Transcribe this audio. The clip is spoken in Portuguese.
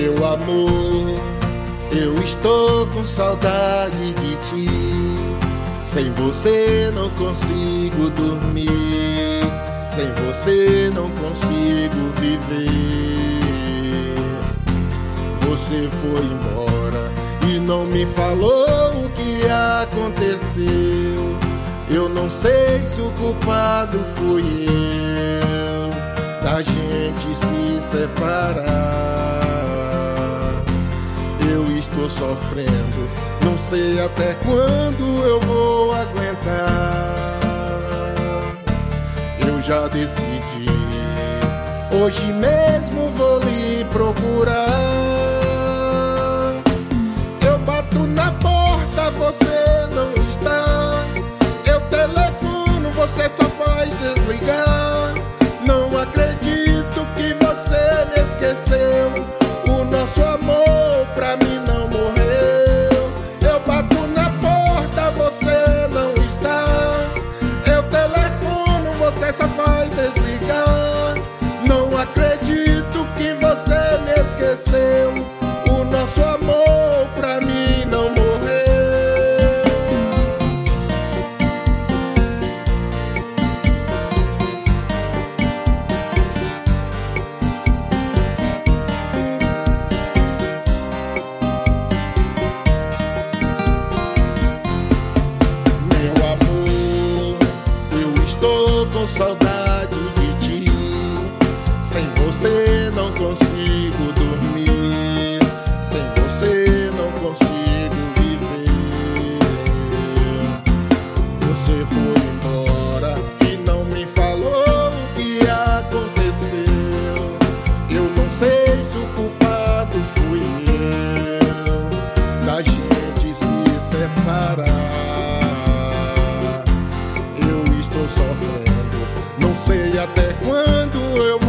Meu amor, eu estou com saudade de ti. Sem você não consigo dormir, sem você não consigo viver. Você foi embora e não me falou o que aconteceu. Eu não sei se o culpado fui eu da gente se separar. Eu estou sofrendo, não sei até quando eu vou aguentar. Eu já decidi, hoje mesmo vou lhe procurar. Eu bato na porta, você não está. Eu telefono, você só faz desligar. Não acredito que você me esqueceu. O nosso amor pra mim não morreu. Eu bato na porta, você não está. Eu telefono, você só faz desligar. Não acredito que você me esqueceu. O nosso amor pra mim não morreu. Meu amor, eu estou com saudade de ti. Sem você não consigo dormir, sem você não consigo viver. Você foi embora e não me falou o que aconteceu. Eu não sei se o culpado fui eu da gente se separar. Eu estou sofrendo, não sei até quando eu